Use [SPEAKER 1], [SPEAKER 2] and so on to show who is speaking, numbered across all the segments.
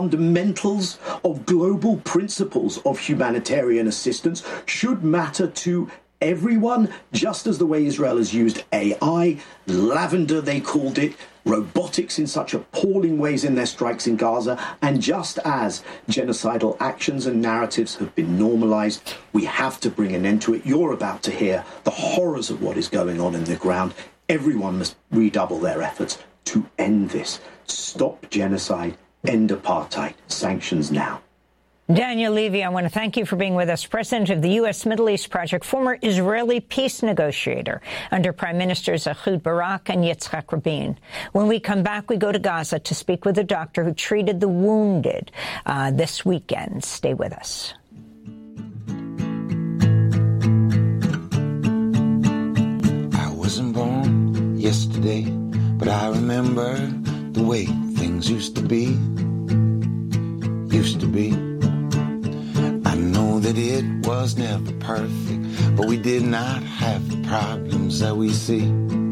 [SPEAKER 1] Fundamentals of global principles of humanitarian assistance should matter to everyone, just as the way Israel has used AI, lavender they called it, robotics in such appalling ways in their strikes in Gaza, and just as genocidal actions and narratives have been normalized, we have to bring an end to it. You're about to hear the horrors of what is going on in the ground. Everyone must redouble their efforts to end this. Stop genocide, end apartheid, sanctions now.
[SPEAKER 2] Daniel Levy, I want to thank you for being with us. President of the U.S. Middle East Project, former Israeli peace negotiator under Prime Ministers Ehud Barak and Yitzhak Rabin. When we come back, we go to Gaza to speak with a doctor who treated the wounded this weekend. Stay with us.
[SPEAKER 3] I wasn't born yesterday, but I remember the way things used to be. I know that it was never perfect, but we did not have the problems that we see.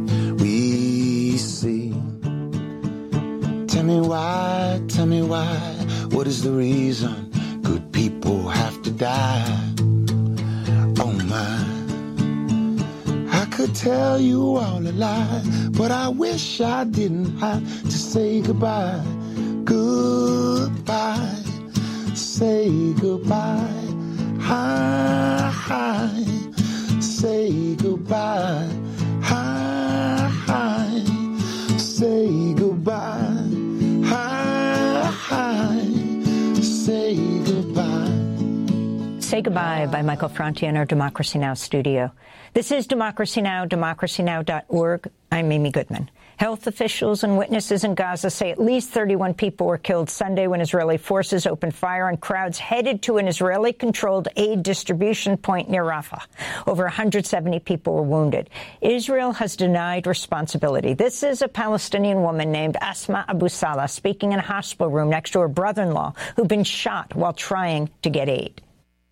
[SPEAKER 3] Tell me why, what is the reason good people have to die? Oh my, I could tell you all a lie, but I wish I didn't have to say goodbye. Goodbye. Say goodbye, hi, hi. Say goodbye, hi, hi. Say goodbye, hi, hi. Say goodbye.
[SPEAKER 2] Say Goodbye by Michael Franti in our Democracy Now! Studio. This is Democracy Now!, democracynow.org. I'm Amy Goodman. Health officials and witnesses in Gaza say at least 31 people were killed Sunday when Israeli forces opened fire on crowds headed to an Israeli-controlled aid distribution point near Rafah. Over 170 people were wounded. Israel has denied responsibility. This is a Palestinian woman named Asma Abu Salah speaking in a hospital room next to her brother-in-law who'd been shot while trying to get aid.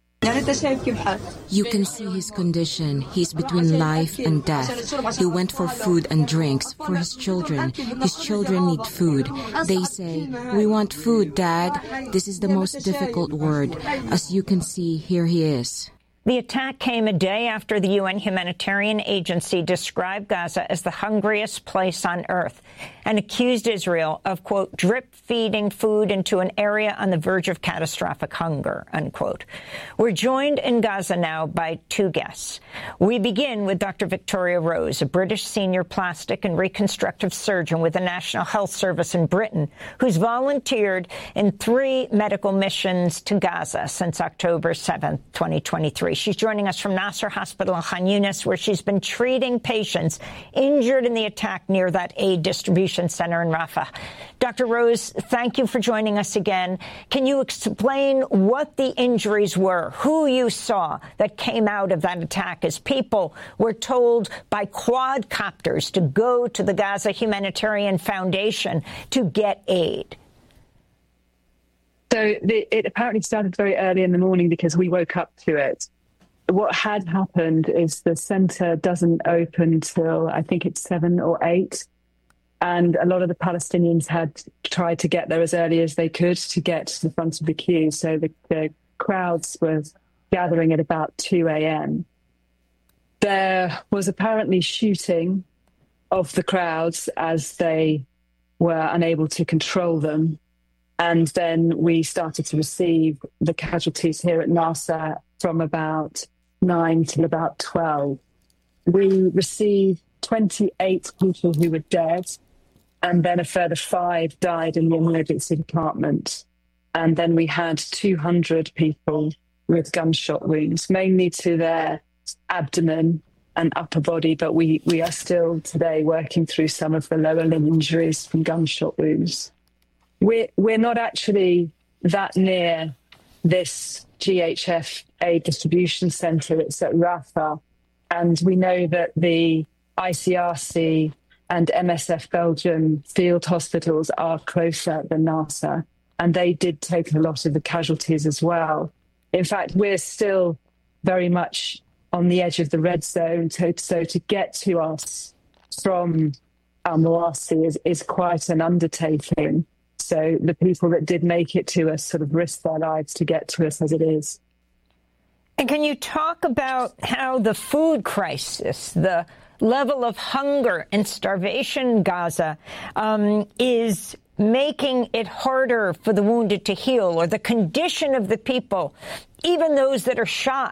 [SPEAKER 4] You can see his condition. He's between life and death. He went for food and drinks for his children. His children need food. They say, "We want food, Dad." This is the most difficult word. As you can see, here he is.
[SPEAKER 2] The attack came a day after the UN humanitarian agency described Gaza as the hungriest place on earth and accused Israel of, quote, drip-feeding food into an area on the verge of catastrophic hunger, unquote. We're joined in Gaza now by two guests. We begin with Dr. Victoria Rose, a British senior plastic and reconstructive surgeon with the National Health Service in Britain, who's volunteered in 3 medical missions to Gaza since October 7th, 2023. She's joining us from Nasser Hospital in Khan Yunis, where she's been treating patients injured in the attack near that aid distribution center in Rafah. Dr. Rose, thank you for joining us again. Can you explain what the injuries were, who you saw that came out of that attack as people were told by quadcopters to go to the Gaza Humanitarian Foundation to get aid?
[SPEAKER 5] So it apparently started very early in the morning because we woke up to it. What had happened is the centre doesn't open till I think it's 7 or 8. And a lot of the Palestinians had tried to get there as early as they could to get to the front of the queue. So the crowds were gathering at about 2 a.m. There was apparently shooting of the crowds as they were unable to control them. And then we started to receive the casualties here at Nasser from about 9 till about 12. We received 28 people who were dead, and then a further 5 died in the emergency department. And then we had 200 people with gunshot wounds, mainly to their abdomen and upper body, but we are still today working through some of the lower limb injuries from gunshot wounds. We're not actually that near this GHF aid distribution centre. It's at Rafah. And we know that the ICRC and MSF Belgium field hospitals are closer than Nasser. And they did take a lot of the casualties as well. In fact, we're still very much on the edge of the red zone. So to get to us from Al-Mawasi is quite an undertaking. So the people that did make it to us sort of risked their lives to get to us as it is.
[SPEAKER 2] And can you talk about how the food crisis, the level of hunger and starvation in Gaza is making it harder for the wounded to heal, or the condition of the people, even those that are shot?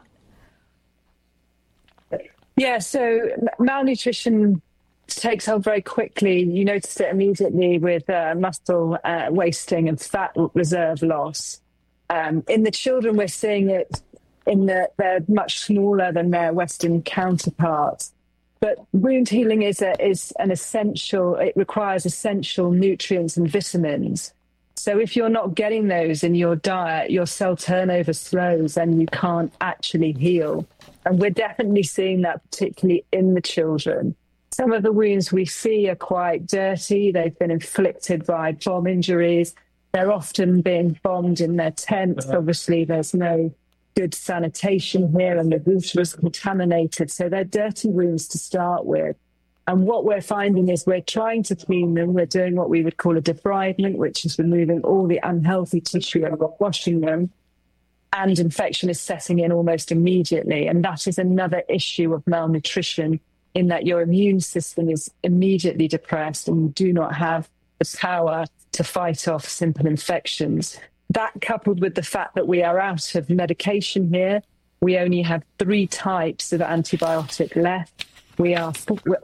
[SPEAKER 5] Yeah, so malnutrition takes hold very quickly. You notice it immediately with muscle wasting and fat reserve loss. In the children, we're seeing it in that they're much smaller than their Western counterparts. But wound healing is an essential, it requires essential nutrients and vitamins. So if you're not getting those in your diet, your cell turnover slows and you can't actually heal. And we're definitely seeing that particularly in the children. Some of the wounds we see are quite dirty. They've been inflicted by bomb injuries. They're often being bombed in their tents. Obviously, there's no good sanitation here and the water is contaminated. So they're dirty wounds to start with. And what we're finding is we're trying to clean them. We're doing what we would call a debridement, which is removing all the unhealthy tissue and washing them. And infection is setting in almost immediately. And that is another issue of malnutrition, in that your immune system is immediately depressed and you do not have the power to fight off simple infections. That, coupled with the fact that we are out of medication here, we only have 3 types of antibiotic left. We are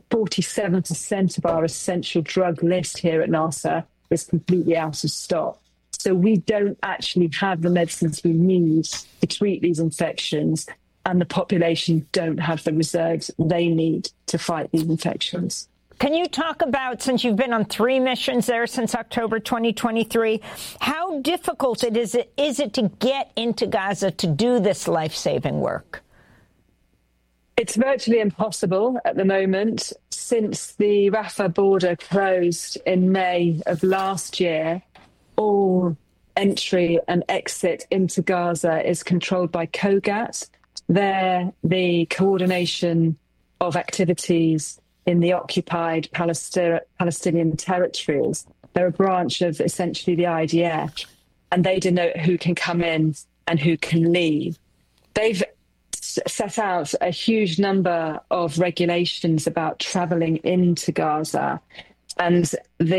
[SPEAKER 5] 47% of our essential drug list here at NASA is completely out of stock. So we don't actually have the medicines we need to treat these infections, and the population don't have the reserves they need to fight these infections.
[SPEAKER 2] Can you talk about, since you've been on 3 missions there since October 2023, how difficult is it to get into Gaza to do this life-saving work?
[SPEAKER 5] It's virtually impossible at the moment. Since the Rafah border closed in May of last year, all entry and exit into Gaza is controlled by COGAT. They're the coordination of activities in the occupied Palestinian territories. They're a branch of essentially the IDF, and they denote who can come in and who can leave. They've set out a huge number of regulations about travelling into Gaza. And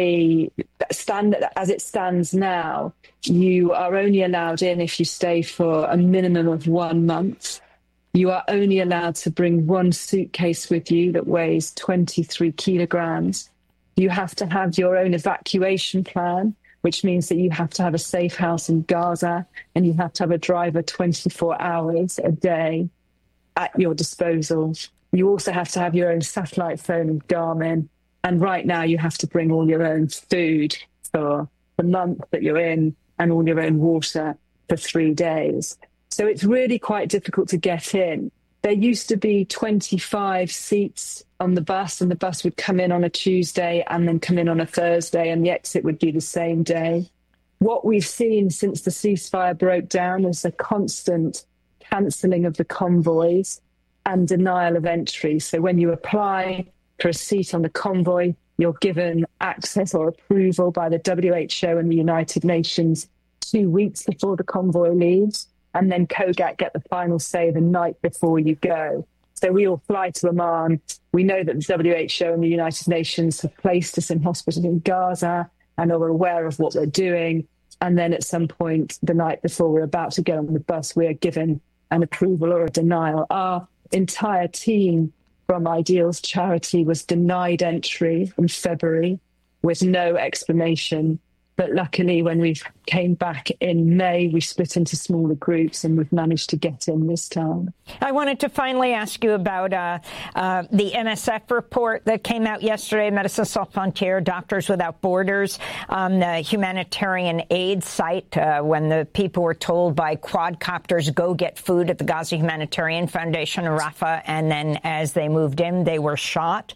[SPEAKER 5] as it stands now, you are only allowed in if you stay for a minimum of 1 month. You are only allowed to bring 1 suitcase with you that weighs 23 kilograms. You have to have your own evacuation plan, which means that you have to have a safe house in Gaza, and you have to have a driver 24 hours a day at your disposal. You also have to have your own satellite phone and Garmin. And right now you have to bring all your own food for the month that you're in, and all your own water for 3 days. So it's really quite difficult to get in. There used to be 25 seats on the bus, and the bus would come in on a Tuesday and then come in on a Thursday, and the exit would be the same day. What we've seen since the ceasefire broke down is a constant cancelling of the convoys and denial of entry. So when you apply for a seat on the convoy, you're given access or approval by the WHO and the United Nations 2 weeks before the convoy leaves. And then COGAT get the final say the night before you go. So we all fly to Amman. We know that the WHO and the United Nations have placed us in hospital in Gaza and are aware of what we're doing. And then at some point the night before we're about to get on the bus, we are given an approval or a denial. Our entire team from Ideals Charity was denied entry in February with no explanation. But luckily, when we came back in May, we split into smaller groups, and we've managed to get in this time.
[SPEAKER 2] I wanted to finally ask you about the MSF report that came out yesterday, Médecins Sans Frontières, Doctors Without Borders, the humanitarian aid site, when the people were told by quadcopters, go get food at the Gaza Humanitarian Foundation in Rafah, and then as they moved in, they were shot.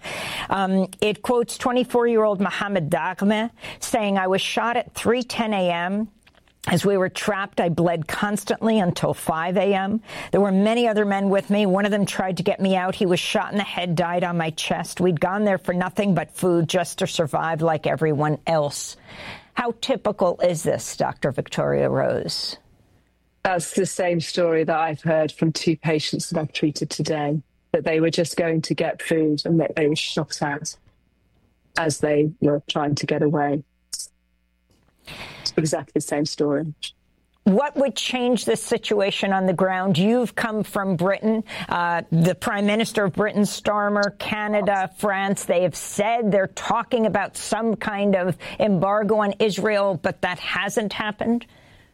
[SPEAKER 2] It quotes 24-year-old Mohammed Dagme saying, I was shot at 3:10 a.m. As we were trapped, I bled constantly until 5 a.m. There were many other men with me. One of them tried to get me out. He was shot in the head, died on my chest. We'd gone there for nothing but food, just to survive like everyone else. How typical is this, Dr. Victoria Rose?
[SPEAKER 5] That's the same story that I've heard from 2 patients that I've treated today, that they were just going to get food and that they were shot at as they were trying to get away. It's exactly the same story.
[SPEAKER 2] What would change this situation on the ground? You've come from Britain. The Prime Minister of Britain, Starmer, Canada, France, they have said they're talking about some kind of embargo on Israel, but that hasn't happened.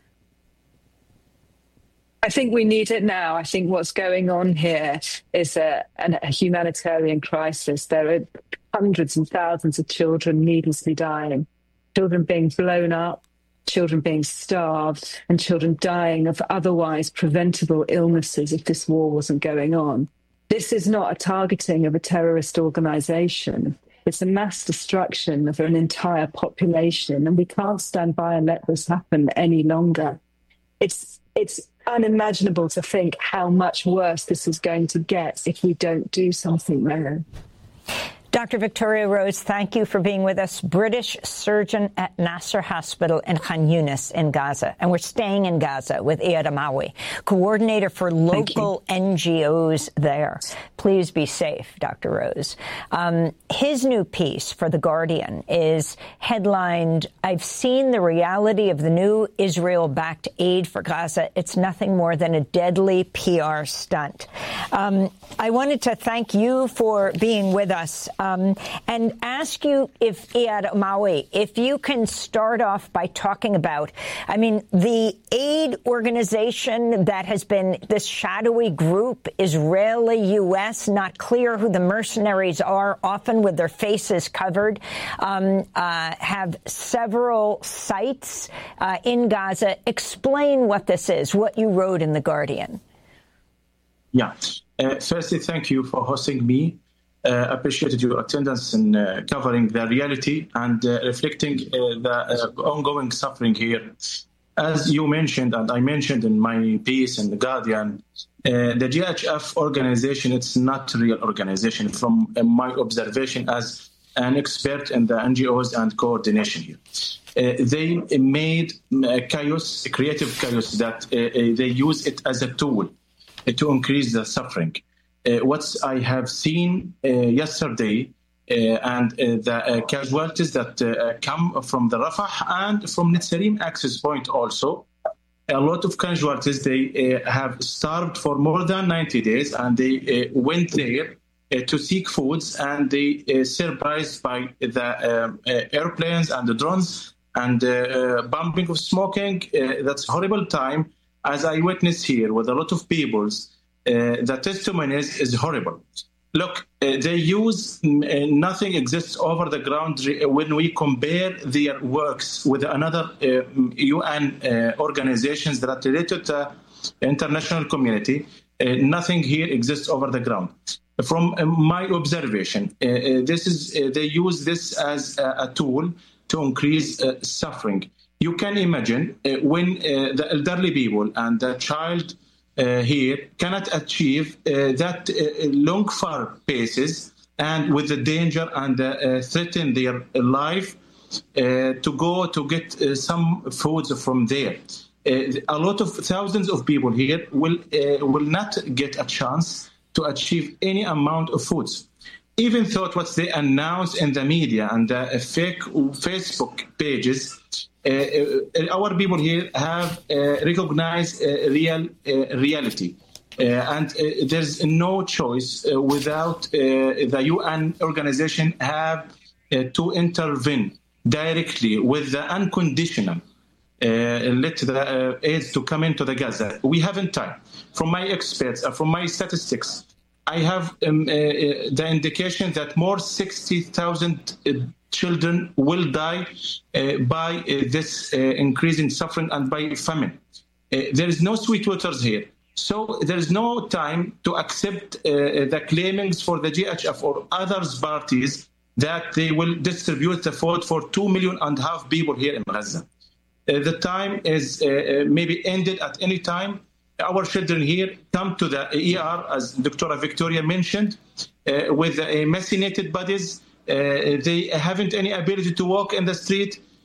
[SPEAKER 5] I think we need it now. I think what's going on here is a humanitarian crisis. There are hundreds and thousands of children needlessly dying, children being blown up, children being starved, and children dying of otherwise preventable illnesses if this war wasn't going on. This is not a targeting of a terrorist organization. It's a mass destruction of an entire population, and we can't stand by and let this happen any longer. It's unimaginable to think how much worse this is going to get if we don't do something there.
[SPEAKER 2] Dr. Victoria Rose, thank you for being with us. British surgeon at Nasser Hospital in Khan Yunis in Gaza. And we're staying in Gaza with Iyad Amawi, coordinator for local NGOs there. Please be safe, Dr. Rose. His new piece for The Guardian is headlined, "I've seen the reality of the new Israel-backed aid for Gaza. It's nothing more than a deadly PR stunt." I wanted to thank you for being with us. And ask you, if Iyad Amawi, if you can start off by talking about, the aid organization that has been this shadowy group, Israeli-U.S., not clear who the mercenaries are, often with their faces covered, have several sites in Gaza. Explain what this is, what you wrote in The Guardian.
[SPEAKER 6] Yeah. Firstly, thank you for hosting me. Appreciated your attendance in covering the reality and reflecting the ongoing suffering here. As you mentioned, and I mentioned in my piece in The Guardian, the GHF organization, it's not a real organization from my observation as an expert in the NGOs and coordination here. They made chaos, creative chaos, that they use it as a tool to increase the suffering. What I have seen yesterday and the casualties that come from the Rafah and from Netzarim access point also, a lot of casualties, they have starved for more than 90 days and they went there to seek foods, and they surprised by the airplanes and the drones and bumping of smoking. That's a horrible time, as I witnessed here with a lot of people's. The testimony is horrible. Look, they use nothing exists over the ground when we compare their works with another UN organizations that are related to the international community. Nothing here exists over the ground. From my observation, they use this as a tool to increase suffering. You can imagine when the elderly people and the child here cannot achieve that long far paces, and with the danger and threaten their life to go to get some foods from there. A lot of thousands of people here will not get a chance to achieve any amount of foods. Even though what they announce in the media and the fake Facebook pages, our people here have recognized real reality. And there's no choice without the UN organization have to intervene directly with the unconditional let the aid to come into the Gaza. We haven't time. From my experts, from my statistics, I have the indication that more 60,000 children will die by this increasing suffering and by famine. There is no sweet waters here. So there is no time to accept the claimings for the GHF or others parties that they will distribute the food for 2.5 million people here in Gaza. The time is maybe ended at any time. Our children here come to the ER, as Dr. Victoria mentioned, with emaciated bodies. They haven't any ability to walk in the street.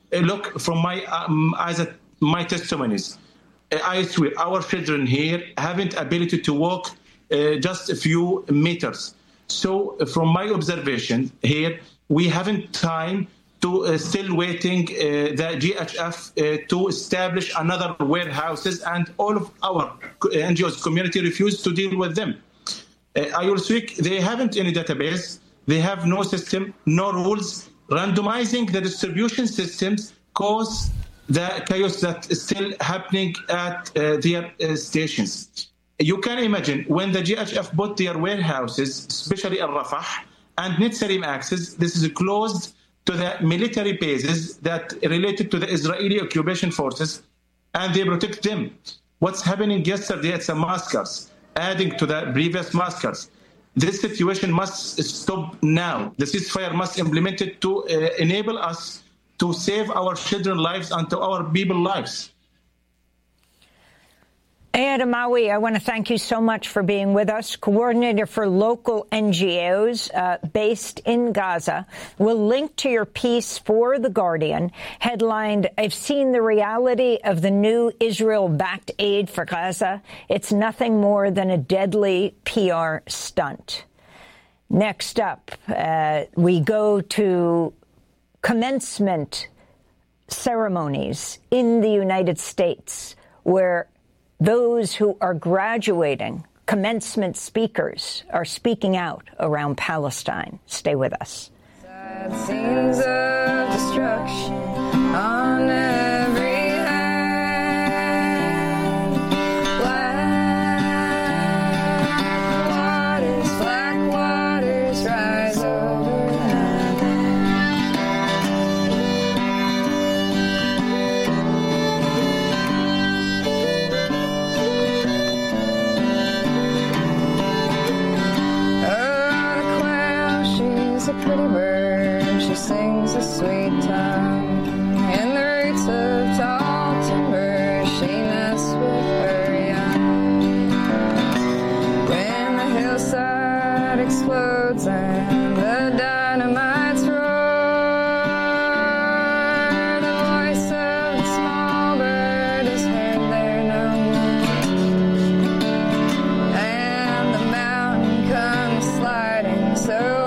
[SPEAKER 6] look from my testimonies. I swear, our children here haven't ability to walk just a few meters. So from my observation here, we haven't time to still waiting the GHF to establish another warehouses, and all of our NGOs community refuse to deal with them. I will speak, they haven't any database, they have no system, no rules. Randomizing the distribution systems cause the chaos that is still happening at their stations. You can imagine when the GHF bought their warehouses, especially in Rafah and Netzarim access, this is closed to the military bases that related to the Israeli occupation forces, and they protect them. What's happening yesterday at some massacres, adding to the previous massacres. This situation must stop now. The ceasefire must be implemented to enable us to save our children's lives and to our people's lives.
[SPEAKER 2] Eyad Amawi, I want to thank you so much for being with us, coordinator for local NGOs based in Gaza. We'll link to your piece for The Guardian, headlined, "I've seen the reality of the new Israel-backed aid for Gaza. It's nothing more than a deadly PR stunt." Next up, we go to commencement ceremonies in the United States, where those who are graduating, commencement speakers, are speaking out around Palestine. Stay with us.
[SPEAKER 7] Sad scenes of destruction on every hand. Black waters rise overhead. A pretty bird, she sings a sweet tongue. In the roots of tall timber, she nests with her young. When the hillside explodes and the dynamites roar, the voice of the small bird is heard there no more. And the mountain comes sliding so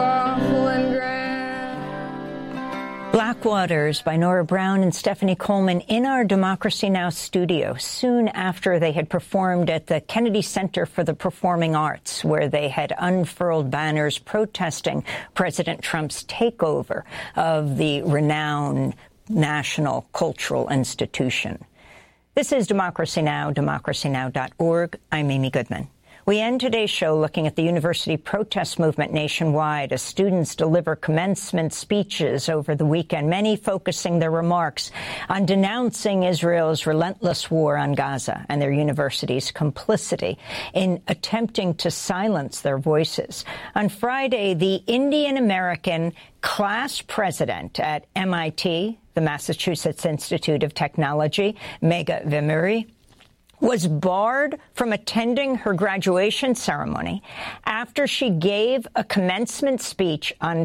[SPEAKER 2] Black Waters by Nora Brown and Stephanie Coleman in our Democracy Now! Studio soon after they had performed at the Kennedy Center for the Performing Arts, where they had unfurled banners protesting President Trump's takeover of the renowned national cultural institution. This is Democracy Now!, democracynow.org. I'm Amy Goodman. We end today's show looking at the university protest movement nationwide as students deliver commencement speeches over the weekend, many focusing their remarks on denouncing Israel's relentless war on Gaza and their university's complicity in attempting to silence their voices. On Friday, the Indian-American class president at MIT, the Massachusetts Institute of Technology, Megha Vemuri, was barred from attending her graduation ceremony after she gave a commencement speech on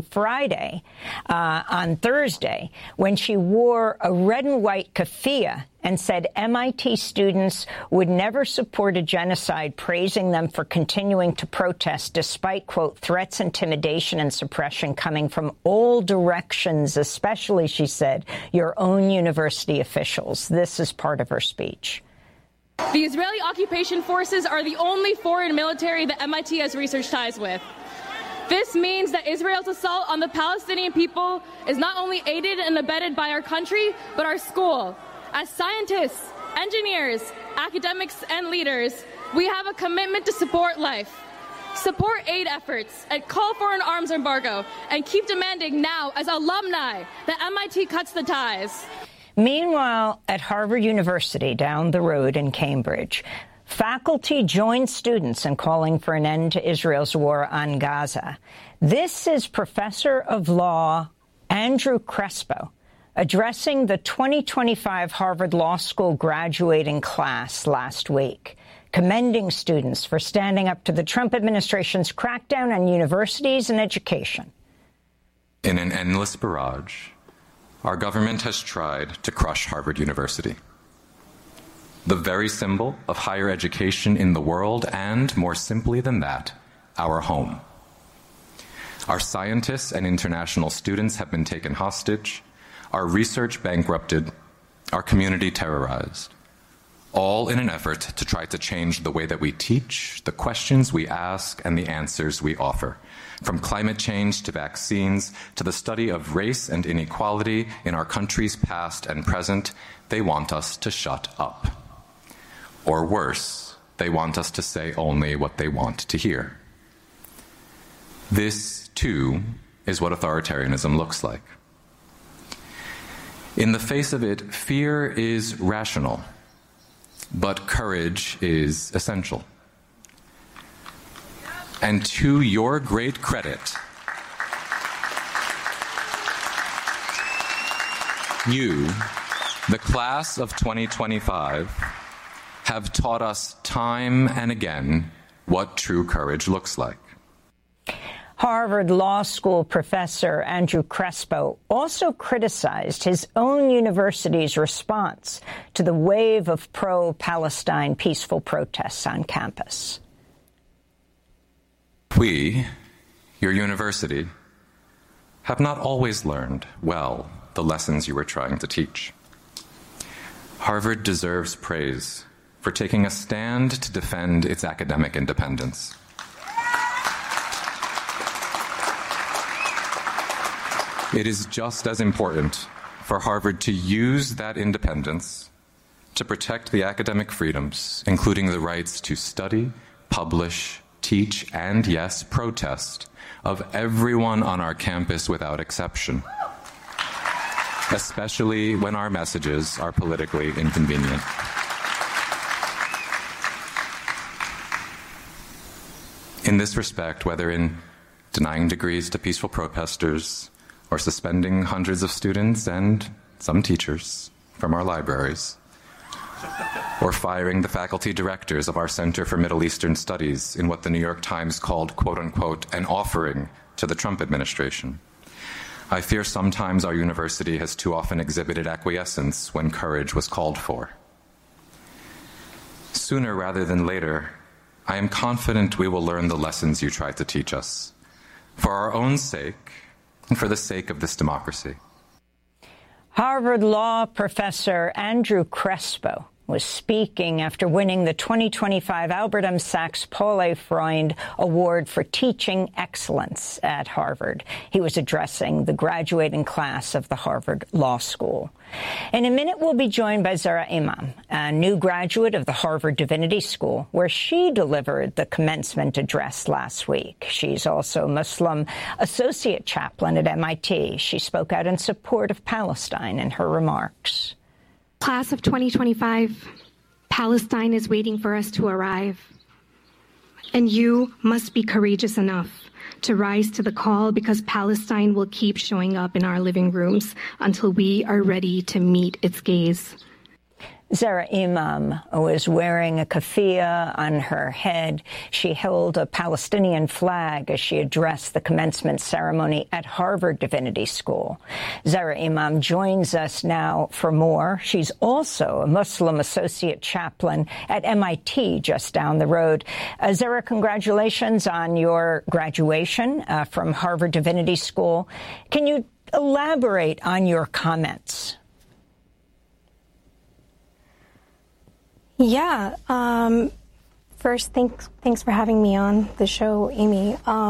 [SPEAKER 2] Thursday, when she wore a red and white keffiyeh and said MIT students would never support a genocide, praising them for continuing to protest despite, quote, threats, intimidation, and suppression coming from all directions, especially, she said, your own university officials. This is part of her speech.
[SPEAKER 8] The Israeli occupation forces are the only foreign military that MIT has research ties with. This means that Israel's assault on the Palestinian people is not only aided and abetted by our country, but our school. As scientists, engineers, academics, and leaders, we have a commitment to support life, support aid efforts, and call for an arms embargo, and keep demanding now, as alumni, that MIT cuts the ties.
[SPEAKER 2] Meanwhile, at Harvard University down the road in Cambridge, faculty joined students in calling for an end to Israel's war on Gaza. This is Professor of Law Andrew Crespo addressing the 2025 Harvard Law School graduating class last week, commending students for standing up to the Trump administration's crackdown on universities and education.
[SPEAKER 9] In an endless barrage our government has tried to crush Harvard University, the very symbol of higher education in the world, and, more simply than that, our home. Our scientists and international students have been taken hostage, our research bankrupted, our community terrorized, all in an effort to try to change the way that we teach, the questions we ask, and the answers we offer. From climate change to vaccines to the study of race and inequality in our country's past and present, they want us to shut up. Or worse, they want us to say only what they want to hear. This, too, is what authoritarianism looks like. In the face of it, fear is rational, but courage is essential. And to your great credit, you, the class of 2025, have taught us time and again what true courage looks like.
[SPEAKER 2] Harvard Law School professor Andrew Crespo also criticized his own university's response to the wave of pro-Palestine peaceful protests on campus.
[SPEAKER 9] We, your university, have not always learned well the lessons you were trying to teach. Harvard deserves praise for taking a stand to defend its academic independence. It is just as important for Harvard to use that independence to protect the academic freedoms, including the rights to study, publish, teach, and, yes, protest, of everyone on our campus without exception, especially when our messages are politically inconvenient. In this respect, whether in denying degrees to peaceful protesters, or suspending hundreds of students and some teachers from our libraries, or firing the faculty directors of our Center for Middle Eastern Studies in what the New York Times called, quote-unquote, an offering to the Trump administration. I fear sometimes our university has too often exhibited acquiescence when courage was called for. Sooner rather than later, I am confident we will learn the lessons you tried to teach us, for our own sake, and for the sake of this democracy.
[SPEAKER 2] Harvard Law professor Andrew Crespo was speaking after winning the 2025 Albert M. Sachs Paul A. Freund Award for Teaching Excellence at Harvard. He was addressing the graduating class of the Harvard Law School. In a minute, we'll be joined by Zahra Imam, a new graduate of the Harvard Divinity School, where she delivered the commencement address last week. She's also a Muslim associate chaplain at MIT. She spoke out in support of Palestine in her remarks.
[SPEAKER 10] Class of 2025, Palestine is waiting for us to arrive. And you must be courageous enough to rise to the call, because Palestine will keep showing up in our living rooms until we are ready to meet its gaze.
[SPEAKER 2] Zahra Imam was wearing a keffiyeh on her head. She held a Palestinian flag as she addressed the commencement ceremony at Harvard Divinity School. Zahra Imam joins us now for more. She's also a Muslim associate chaplain at MIT just down the road. Zahra, congratulations on your graduation from Harvard Divinity School. Can you elaborate on your comments?
[SPEAKER 10] Yeah. First, thanks for having me on the show, Amy.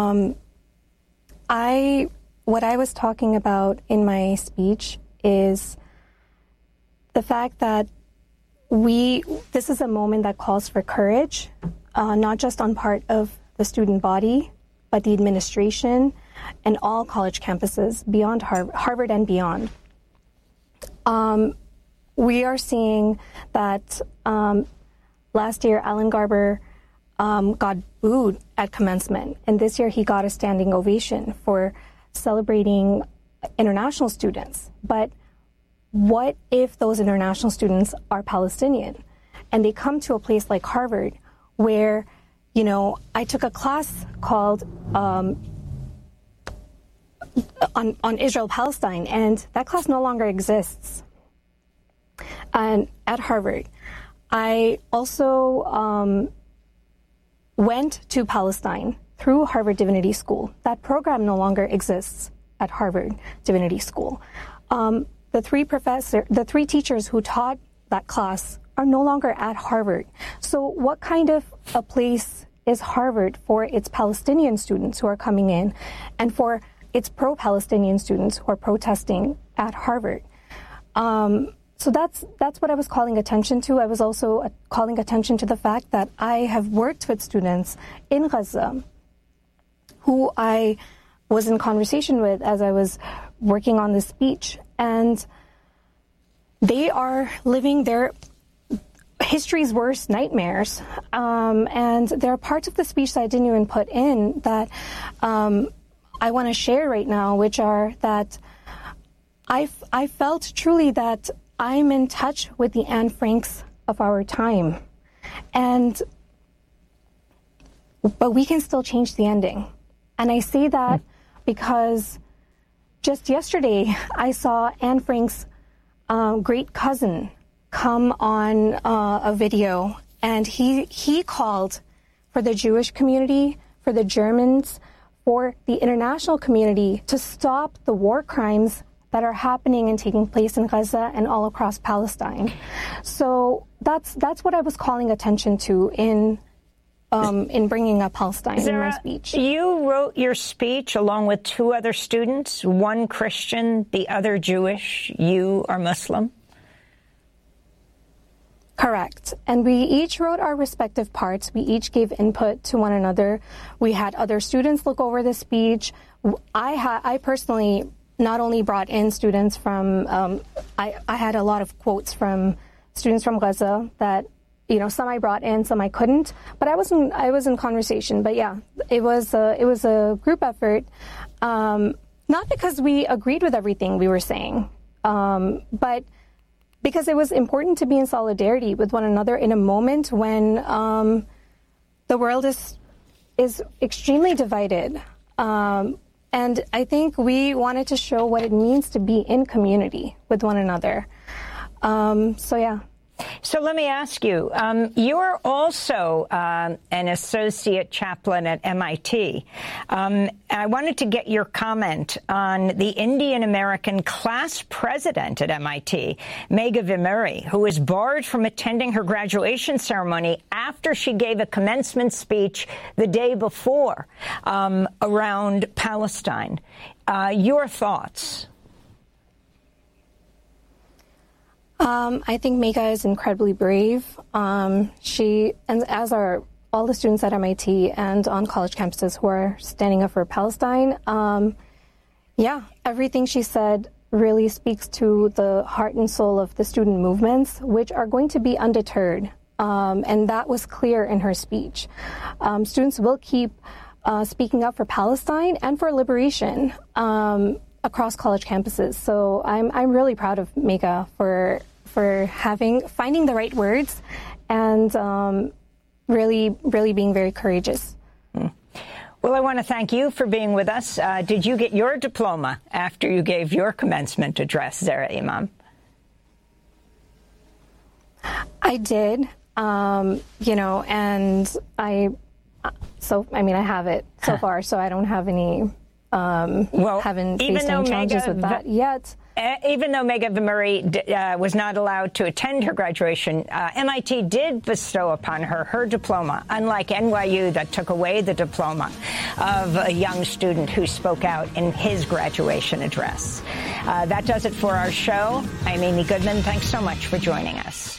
[SPEAKER 10] What I was talking about in my speech is the fact that this is a moment that calls for courage, not just on part of the student body, but the administration and all college campuses beyond Harvard and beyond. We are seeing that last year Alan Garber got booed at commencement, and this year he got a standing ovation for celebrating international students. But what if those international students are Palestinian and they come to a place like Harvard where, I took a class called on Israel-Palestine, and that class no longer exists. And at Harvard, I also went to Palestine through Harvard Divinity School. That program no longer exists at Harvard Divinity School. The three teachers who taught that class are no longer at Harvard. So what kind of a place is Harvard for its Palestinian students who are coming in and for its pro-Palestinian students who are protesting at Harvard? So that's what I was calling attention to. I was also calling attention to the fact that I have worked with students in Gaza who I was in conversation with as I was working on this speech, and they are living their history's worst nightmares. And there are parts of the speech that I didn't even put in that I want to share right now, which are that I felt truly that I'm in touch with the Anne Franks of our time. But we can still change the ending. And I say that because just yesterday I saw Anne Frank's great cousin come on a video, and he called for the Jewish community, for the Germans, for the international community to stop the war crimes that are happening and taking place in Gaza and all across Palestine. So that's what I was calling attention to in bringing up Palestine in my speech.
[SPEAKER 2] You wrote your speech along with two other students, one Christian, the other Jewish. You are Muslim?
[SPEAKER 10] Correct. And we each wrote our respective parts. We each gave input to one another. We had other students look over the speech. I personally not only brought in students from, I had a lot of quotes from students from Gaza that, some I brought in, some I couldn't, but I was in conversation. But yeah, it was a group effort, not because we agreed with everything we were saying, but because it was important to be in solidarity with one another in a moment when the world is extremely divided. And I think we wanted to show what it means to be in community with one another. So, yeah.
[SPEAKER 2] So let me ask you, you're also an associate chaplain at MIT. I wanted to get your comment on the Indian-American class president at MIT, Megha Vemuri, who was barred from attending her graduation ceremony after she gave a commencement speech the day before around Palestine. Your thoughts?
[SPEAKER 10] I think Megha is incredibly brave. She, and as are all the students at MIT and on college campuses who are standing up for Palestine, everything she said really speaks to the heart and soul of the student movements, which are going to be undeterred. And that was clear in her speech. Students will keep speaking up for Palestine and for liberation across college campuses. So I'm really proud of Megha for finding the right words and really being very courageous.
[SPEAKER 2] Well, I want to thank you for being with us. Did you get your diploma after you gave your commencement address, Zahra Imam?
[SPEAKER 10] I did, and I have it so far, so I don't have any. Haven't faced any challenges with that yet.
[SPEAKER 2] Even though Megha Vemuri was not allowed to attend her graduation, MIT did bestow upon her diploma, unlike NYU that took away the diploma of a young student who spoke out in his graduation address. That does it for our show. I'm Amy Goodman. Thanks so much for joining us.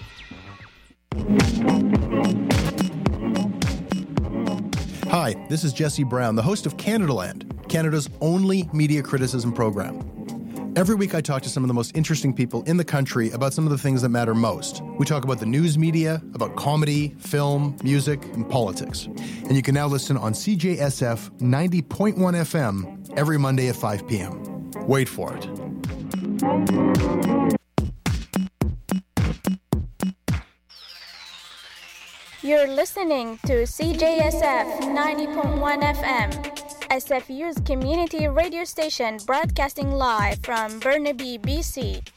[SPEAKER 11] Hi, this is Jesse Brown, the host of Canadaland, Canada's only media criticism program. Every week I talk to some of the most interesting people in the country about some of the things that matter most. We talk about the news media, about comedy, film, music, and politics. And you can now listen on CJSF 90.1 FM every Monday at 5 p.m. Wait for it.
[SPEAKER 12] You're listening to CJSF 90.1 FM SFU's community radio station broadcasting live from Burnaby, BC.